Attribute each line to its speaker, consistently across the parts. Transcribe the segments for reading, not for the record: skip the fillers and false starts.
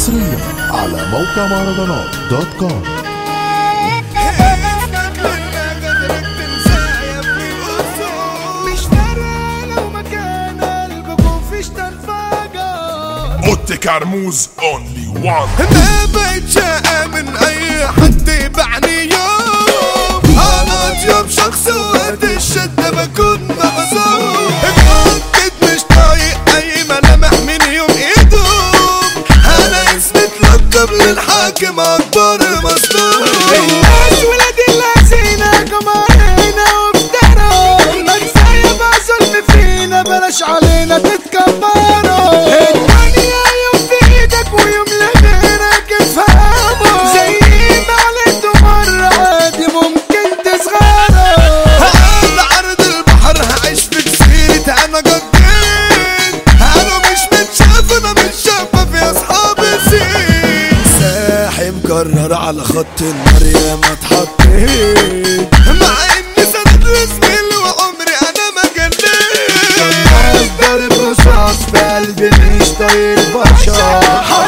Speaker 1: حصريا على موقع مهرجانات دوت كوم.
Speaker 2: اوتي كرموز اونلي وان.
Speaker 3: ما بقتش امن اي حد يبعني يوم، انا اطيب شخص وقت الشدة بكون مغزوم. اتأكد مش طايق اي ملامح من يوم ايدهم، انا اسمي اتلقب للحاكم اكبر مظلوم. الناس ولاد اللذينة جماهيرنا وبداروا، ما كفاية بقى ظلم فينا بلاش علينا تتكبروا. ويوم لغيرك تفهمه زي ما عليته مرة عادي ممكن تصغره. هقعد عرض البحر هعيش في جزيرة انا قضيت، انا مش متشاف انا مش شفاف يا اصحاب الزين. ساحب قرر على خط النار يا ما اتحطيت، مع اني سند لزميل وعمري انا ما جليت. الناس ضرب رصاص في قلبي مش طايق البشر،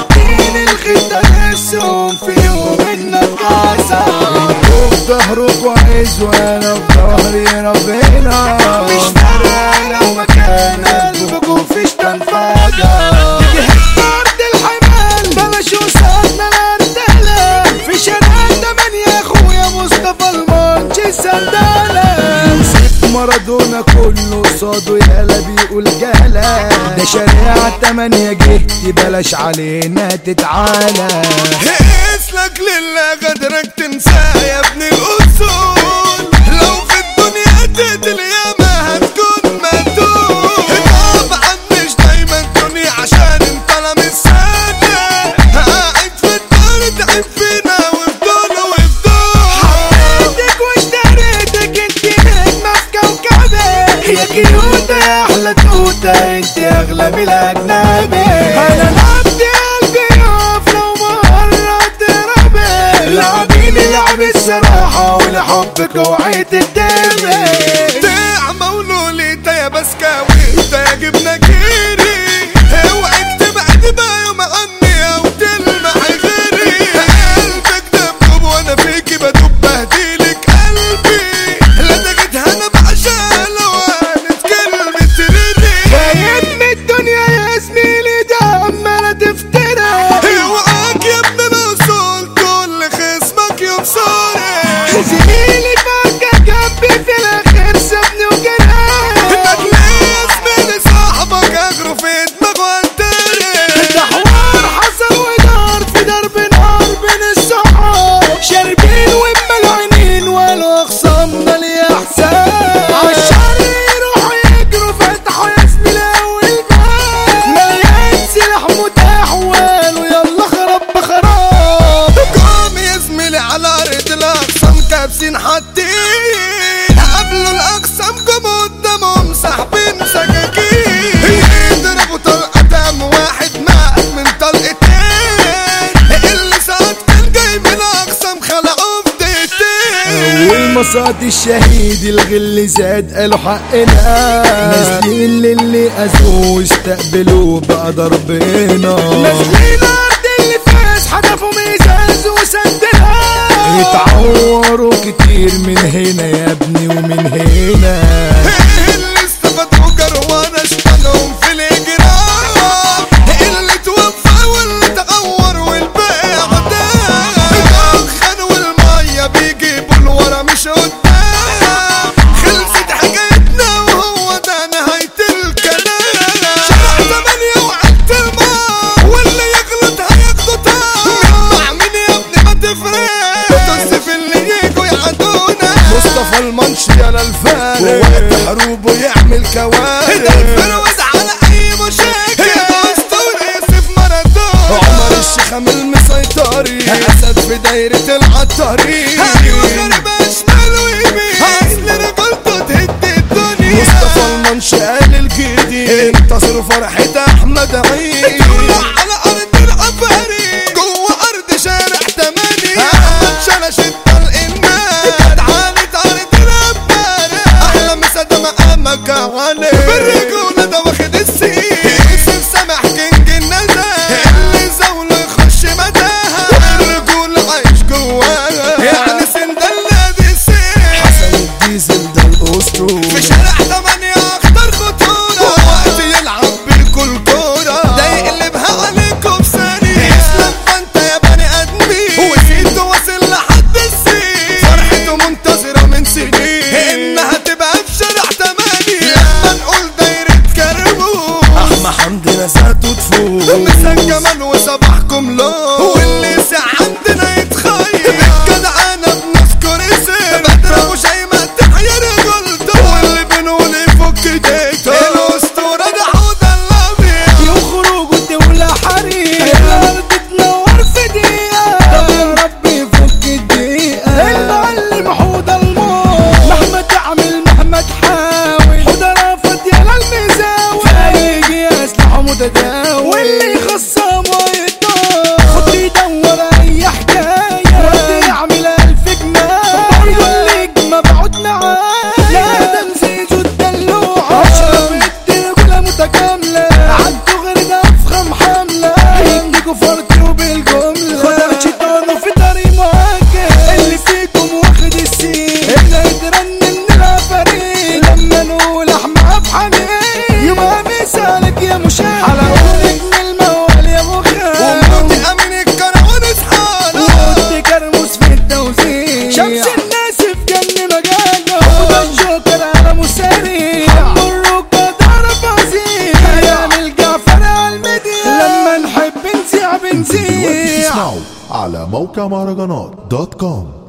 Speaker 3: الخدة نفسهم في يوم النقاسة. في ظهره كويس وانا في ظهري ربنا، مش فارقة لو مكانك بكون فيش تنفاجة. جهزت ارض الحمال بلاش وصلنا الارتلة، في شارع 8 يا اخويا مصطفى المانشي سندالة. مارادونا كله قصاده يالا بيقول جهلا، ده شارع 8 جهتي بلاش علينا تتعالى. اسلك لله غدرك تنساه يا ابن الاصول، لو في الدنيا تقتل ياما هتكون مقتول. طبعا مش دايما الدنيا عشان انت لا مش صادق، قاعد في الدار تعب فينا وفضول وفضول. حبيتك واشتريتك انت نجمة في كوكبي، يا كيوتة يا احلى توتة انت اغلى من الاجنبي. انا لعبت قلبي يقف لو مرة تربي، لعبيني لعب الصراحة ولحبك وعيت الدمي. تعمى ولولي تا يا بسكاوي تا يا جبنة كيري، اوعك تبعد بقى يوم عني او تلمح غيري. قلبك دبدب وانا فيكي بدوب بهديلك قلبي، لا تجدها انا بعشقها لو قالت كلمة ريري. خايف من الدنيا يا زميلي ده عمالة تفترى، اوعاك يا ابن موصول كل خصمك يبصرك. زميلي فاكر جنبي في الاخر سابني وجراني، هتلاقي يا زميلي صاحبك اجره في دماغه وانتري. ده حوار حصل ودار في درب نار بين الصحاب، شاربين وملعونين ولا اخصامنا ليه احسان. عالشر يروحوا يجروا فتحوا يا زميلي اول باب، مليان سلاح متاح وقالوا يلا خرب بخراب. قام يا زميلي على ارض الاقسام كابسين حاطين، قبلوا الاقسام قاموا قدامهم ساحبين سكاكين. يضربوا طلقة دم واحد مات من طلقتين، اللي سقط كان جاي من الاقسام خلعوه في دقيقتين. والمصاد الشهيد الغل زاد قالوا حقنا، نازلين للي اذوه واستقبلوه بقى ضربنا. نازلين ارض اللي فاز حدفوا ميزاز وسدها، يتعوروا كتير من هنا يا ابني ومن هنا. اللي استفادوا جروانا اشتغلهم في الاجرام، اللي توفى واللي تعور والباقي عدام. الدخان والمية بيجيبوا الورا مش قدام، خلصت حكايتنا وهو ده نهاية الكلام. شارع 8 وعدت الماء واللي يغلط هياخده تام، مع مين يا ابني ما تفرق، تصف اللي يجوا يعدونا. مصطفى المنشي انا الفارق، ووقت حروبه يعمل كوارث. ده الفروز على اي مشاكل، اسطوري يوسف مارادونا. عمر الشيخة المسيطري، اسد في دايرة العطارين. ايوه غريب شمال ويمين، اصل رجولته تهد الدنيا. مصطفى المنشي قال الجديد، انتصروا فرحة احمد عيد. على ارض العفاري جوه ارض شارع 8، احمد شلش الطلق الناس تعالت ارض الابارة. احلى مسادة مقامك علي بالرجولة ده واخد السين. يوسف سامح كينج النزال، اللي زاوله يخش
Speaker 1: على موقع مهرجانات دوت كوم.